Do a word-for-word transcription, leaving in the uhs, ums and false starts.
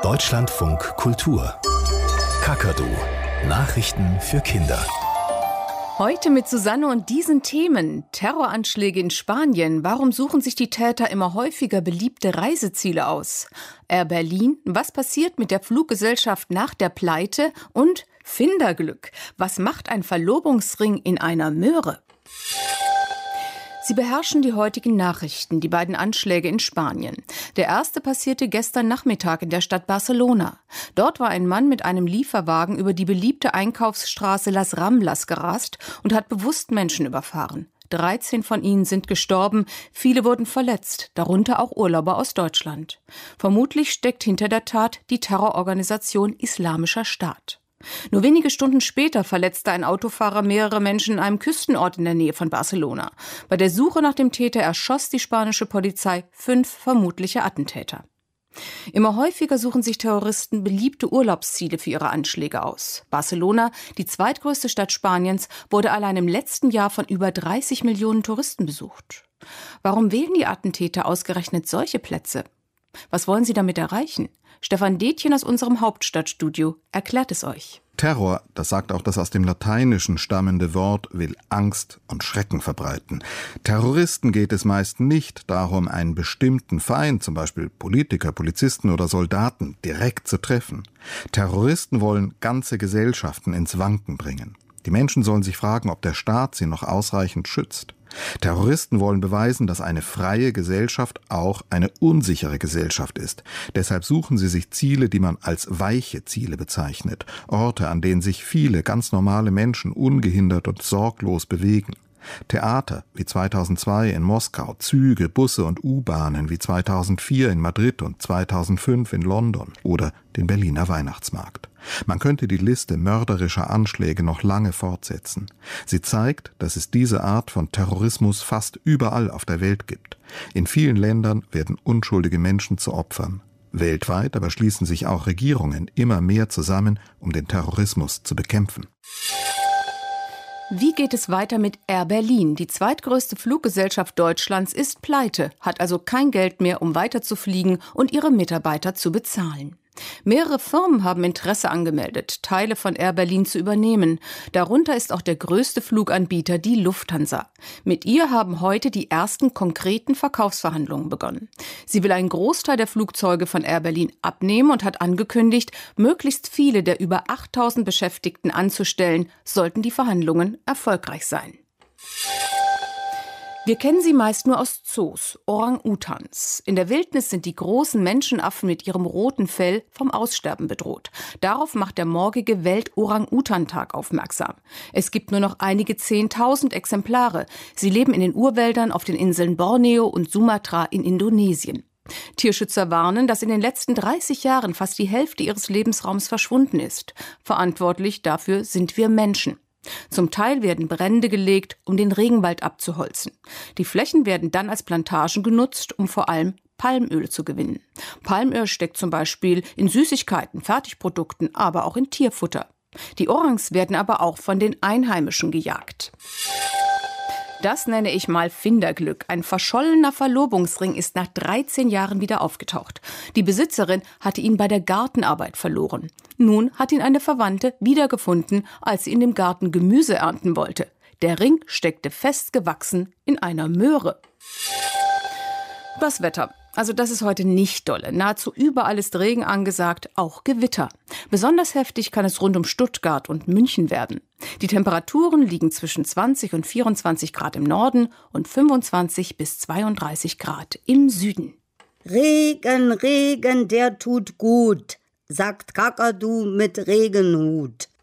Deutschlandfunk Kultur. Kakadu. Nachrichten für Kinder. Heute mit Susanne und diesen Themen. Terroranschläge in Spanien. Warum suchen sich die Täter immer häufiger beliebte Reiseziele aus? Air Berlin. Was passiert mit der Fluggesellschaft nach der Pleite? Und Finderglück. Was macht ein Verlobungsring in einer Möhre? Sie beherrschen die heutigen Nachrichten, die beiden Anschläge in Spanien. Der erste passierte gestern Nachmittag in der Stadt Barcelona. Dort war ein Mann mit einem Lieferwagen über die beliebte Einkaufsstraße Las Ramblas gerast und hat bewusst Menschen überfahren. dreizehn von ihnen sind gestorben, viele wurden verletzt, darunter auch Urlauber aus Deutschland. Vermutlich steckt hinter der Tat die Terrororganisation Islamischer Staat. Nur wenige Stunden später verletzte ein Autofahrer mehrere Menschen in einem Küstenort in der Nähe von Barcelona. Bei der Suche nach dem Täter erschoss die spanische Polizei fünf vermutliche Attentäter. Immer häufiger suchen sich Terroristen beliebte Urlaubsziele für ihre Anschläge aus. Barcelona, die zweitgrößte Stadt Spaniens, wurde allein im letzten Jahr von über dreißig Millionen Touristen besucht. Warum wählen die Attentäter ausgerechnet solche Plätze? Was wollen sie damit erreichen? Stefan Detjen aus unserem Hauptstadtstudio erklärt es euch. Terror, das sagt auch das aus dem Lateinischen stammende Wort, will Angst und Schrecken verbreiten. Terroristen geht es meist nicht darum, einen bestimmten Feind, zum Beispiel Politiker, Polizisten oder Soldaten, direkt zu treffen. Terroristen wollen ganze Gesellschaften ins Wanken bringen. Die Menschen sollen sich fragen, ob der Staat sie noch ausreichend schützt. Terroristen wollen beweisen, dass eine freie Gesellschaft auch eine unsichere Gesellschaft ist. Deshalb suchen sie sich Ziele, die man als weiche Ziele bezeichnet. Orte, an denen sich viele ganz normale Menschen ungehindert und sorglos bewegen. Theater wie zweitausendzwei in Moskau, Züge, Busse und U-Bahnen wie zweitausendvier in Madrid und zweitausendfünf in London oder den Berliner Weihnachtsmarkt. Man könnte die Liste mörderischer Anschläge noch lange fortsetzen. Sie zeigt, dass es diese Art von Terrorismus fast überall auf der Welt gibt. In vielen Ländern werden unschuldige Menschen zu Opfern. Weltweit aber schließen sich auch Regierungen immer mehr zusammen, um den Terrorismus zu bekämpfen. Wie geht es weiter mit Air Berlin? Die zweitgrößte Fluggesellschaft Deutschlands ist pleite, hat also kein Geld mehr, um weiterzufliegen und ihre Mitarbeiter zu bezahlen. Mehrere Firmen haben Interesse angemeldet, Teile von Air Berlin zu übernehmen. Darunter ist auch der größte Fluganbieter, die Lufthansa. Mit ihr haben heute die ersten konkreten Verkaufsverhandlungen begonnen. Sie will einen Großteil der Flugzeuge von Air Berlin abnehmen und hat angekündigt, möglichst viele der über achttausend Beschäftigten anzustellen, sollten die Verhandlungen erfolgreich sein. Wir kennen sie meist nur aus Zoos, Orang-Utans. In der Wildnis sind die großen Menschenaffen mit ihrem roten Fell vom Aussterben bedroht. Darauf macht der morgige Welt-Orang-Utan-Tag aufmerksam. Es gibt nur noch einige zehntausend Exemplare. Sie leben in den Urwäldern auf den Inseln Borneo und Sumatra in Indonesien. Tierschützer warnen, dass in den letzten dreißig Jahren fast die Hälfte ihres Lebensraums verschwunden ist. Verantwortlich dafür sind wir Menschen. Zum Teil werden Brände gelegt, um den Regenwald abzuholzen. Die Flächen werden dann als Plantagen genutzt, um vor allem Palmöl zu gewinnen. Palmöl steckt zum Beispiel in Süßigkeiten, Fertigprodukten, aber auch in Tierfutter. Die Orangs werden aber auch von den Einheimischen gejagt. Das nenne ich mal Finderglück. Ein verschollener Verlobungsring ist nach dreizehn Jahren wieder aufgetaucht. Die Besitzerin hatte ihn bei der Gartenarbeit verloren. Nun hat ihn eine Verwandte wiedergefunden, als sie in dem Garten Gemüse ernten wollte. Der Ring steckte festgewachsen in einer Möhre. Das Wetter. Also das ist heute nicht dolle. Nahezu überall ist Regen angesagt, auch Gewitter. Besonders heftig kann es rund um Stuttgart und München werden. Die Temperaturen liegen zwischen zwanzig und vierundzwanzig Grad im Norden und fünfundzwanzig bis zweiunddreißig Grad im Süden. Regen, Regen, der tut gut, sagt Kakadu mit Regenhut.